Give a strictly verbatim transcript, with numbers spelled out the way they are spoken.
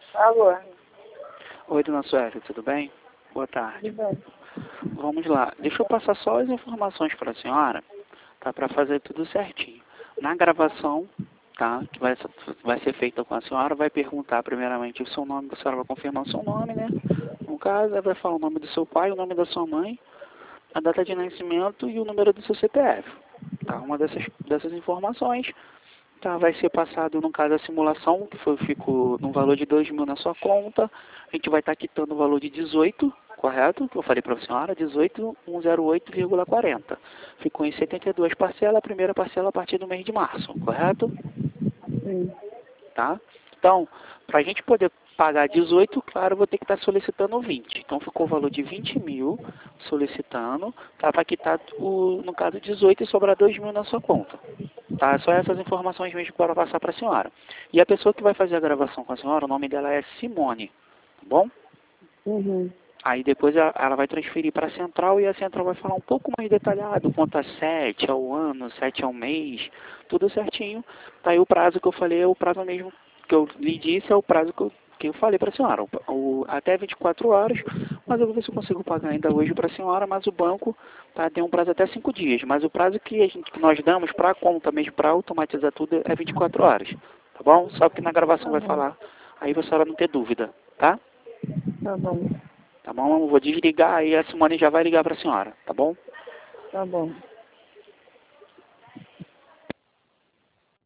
Alô, Oi, dona Sueli, tudo bem? Boa tarde. tudo bem? Vamos lá. Deixa eu passar só as informações para a senhora, tá? Para fazer tudo certinho. Na gravação, tá? Que vai, ser- vai ser feita com a senhora, vai perguntar primeiramente o seu nome, a senhora vai confirmar o seu nome, né? No caso, ela vai falar o nome do seu pai, o nome da sua mãe, a data de nascimento e o número do seu C P F. Tá? Uma dessas, dessas informações. Tá, vai ser passado, no caso, a simulação, que foi, ficou no valor de dois mil na sua conta. A gente vai estar quitando o valor de dezoito, correto? Que eu falei para a senhora, dezoito mil cento e oito vírgula quarenta. Ficou em setenta e duas parcelas, a primeira parcela a partir do mês de março, correto? Sim. Tá? Então, para a gente poder pagar dezoito, claro, eu vou ter que estar solicitando vinte. Então, ficou o valor de vinte mil solicitando, tá? Para quitar, o, no caso, dezoito e sobrar dois mil na sua conta. Tá? Só essas informações mesmo para passar para a senhora. E a pessoa que vai fazer a gravação com a senhora, o nome dela é Simone, tá bom? Uhum. Aí depois ela, ela vai transferir para a central e a central vai falar um pouco mais detalhado, quanto a sete, ao ano, sete ao mês, tudo certinho. Tá aí o prazo que eu falei, é o prazo mesmo que eu lhe disse, é o prazo que eu, que eu falei para a senhora, o, o, até vinte e quatro horas, mas eu vou ver se eu consigo pagar ainda hoje para a senhora, mas o banco tá, tem um prazo até cinco dias, mas o prazo que, a gente, que nós damos para a conta mesmo, para automatizar tudo, é vinte e quatro horas, tá bom? Só que na gravação Tá vai bom, falar, aí a senhora não ter dúvida, tá? tá bom, Tá bom? Eu vou desligar e a Simone já vai ligar para a senhora, tá bom? tá bom.